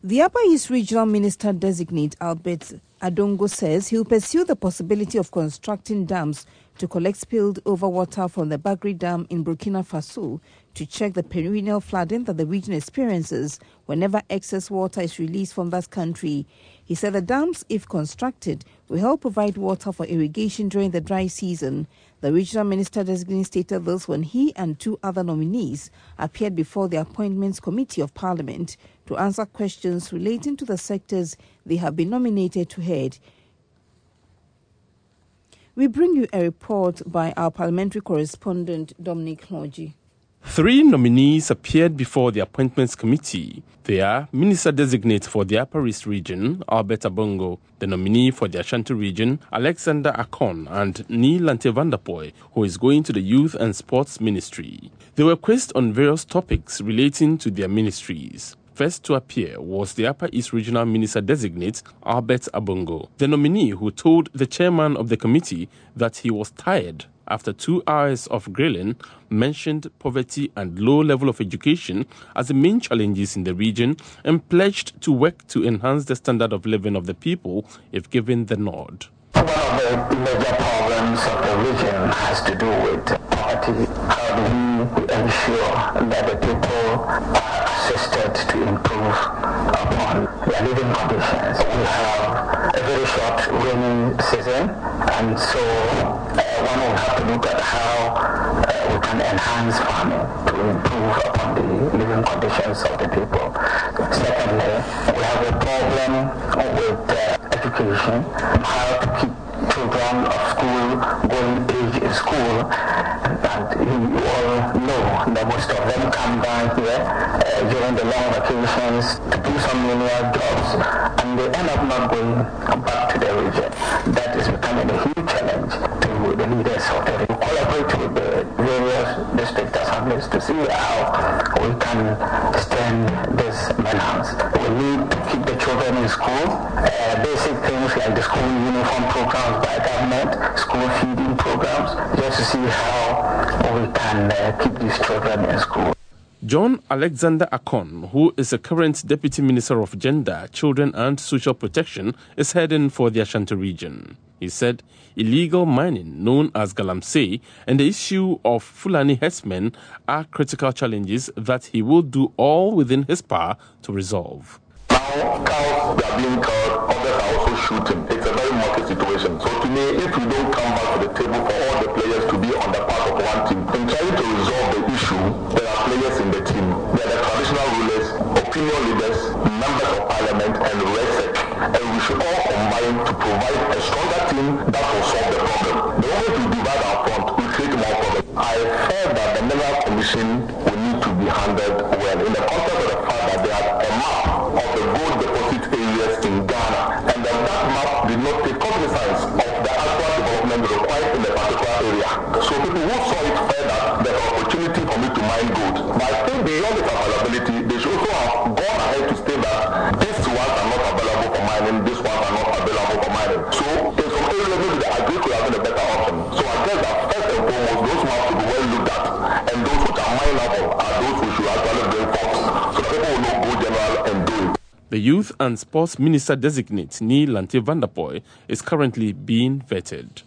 The Upper East Regional Minister-designate Albert Adongo says he'll pursue the possibility of constructing dams to collect spilled overwater from the Bagri Dam in Burkina Faso to check the perennial flooding that the region experiences whenever excess water is released from that country. He said the dams, if constructed, will help provide water for irrigation during the dry season. The regional minister-designate stated this when he and two other nominees appeared before the Appointments Committee of Parliament to answer questions relating to the sectors they have been nominated to head. We bring you a report by our parliamentary correspondent, Dominic Logie. 3 nominees appeared before the Appointments Committee. They are Minister-designate for the Upper East Region, Albert Adongo, the nominee for the Ashanti Region, Alexander Akon, and Neil Lanti Van Der Poel, who is going to the Youth and Sports Ministry. They were quizzed on various topics relating to their ministries. First to appear was the Upper East Regional Minister-designate, Albert Adongo, the nominee who told the chairman of the committee that he was tired after 2 hours of grilling, mentioned poverty and low level of education as the main challenges in the region, and pledged to work to enhance the standard of living of the people if given the nod. One of the major problems of the region has to do with poverty. How do we ensure that the people are assisted to improve upon their living conditions? We have a very short rainy season, and so one will have to look at how we can enhance farming to improve upon the living conditions of the people. Secondly, we have a problem with education, how to keep children of school going age in school, and you all know that most of them come down here during the long vacations to do some menial jobs, and they end up not going back to the region. That is becoming a huge challenge to the leaders of the region. Collaborate with the various district assemblies to see how we can stem this menace. We need to keep the children in school, basic things like the school uniform programs by government, school feeding programs, just to see how we can keep these children in school. John Alexander Akon, who is a current Deputy Minister of Gender, Children and Social Protection, is heading for the Ashanti region. He said illegal mining, known as Galamsey, and the issue of Fulani herdsmen are critical challenges that he will do all within his power to resolve. Now, cows are being killed, others are also shooting. It's a very murky situation. So to me, if we don't come back to the table for all the players to be on the part of one team, in trying to resolve the issue, there are players in the team. There are the traditional rulers, opinion leaders, members of parliament, and RESEC. And we should all combine to provide a stronger team that will solve the problem. The moment we divide our front, we create more problems. I felt that the Mineral Commission will need to be handled well in the context of the fact that they have a map of the gold deposit areas in Ghana, and that map did not take cognizance of the actual development required in the particular area. So people who saw it felt that there was opportunity for me to mine gold. But I think beyond its availability, they should also have gone ahead to state that these ones are not available for mining, these ones are not available for mining. So in some areas, maybe the agri could have been a better option. So I guess that first and foremost, those maps should be well looked at, and those which are mineable are those who should actually bring forth, so that people will not go general and do it. The Youth and Sports Minister-designate, Neil Lanti Van Der Poel, is currently being vetted.